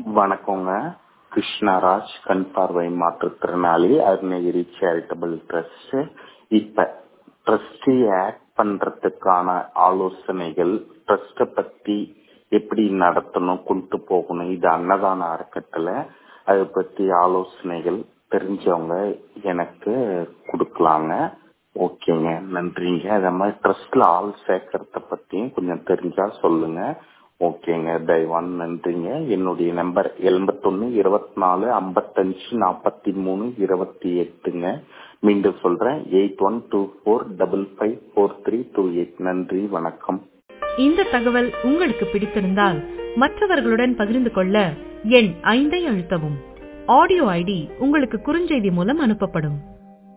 வணக்கங்க. கிருஷ்ணராஜ், கண் பார்வை மாற்றுத்திறனாளி, அருணகிரி சேரிட்டபிள் ட்ரஸ்ட். இப்ப ட்ரஸ்டி ஆக்ட் பண்றதுக்கான ஆலோசனைகள், ட்ரஸ்ட பத்தி எப்படி நடத்தணும், கொண்டு போகணும், இது அன்னதான அறக்கட்டளை. அதை பத்தி ஆலோசனைகள் தெரிஞ்சவங்க எனக்கு கொடுக்கலாங்க. ஓகேங்க, நன்றிங்க. அதே மாதிரி ட்ரஸ்ட்ல ஆள் சேர்க்கறத பத்தியும் கொஞ்சம் தெரிஞ்சா சொல்லுங்க. ஓகேங்க, தயவான் நன்றிங்க. என்னுடைய நம்பர் 8124554328ங்க. மீண்டும் சொல்றேன், 8124554328. நன்றி, வணக்கம். இந்த தகவல் உங்களுக்கு பிடித்திருந்தால் மற்றவர்களுடன் பகிர்ந்து கொள்ள எண் 5 அழுத்தவும். ஆடியோ ஐடி உங்களுக்கு குறுஞ்செய்தி மூலம் அனுப்பப்படும்.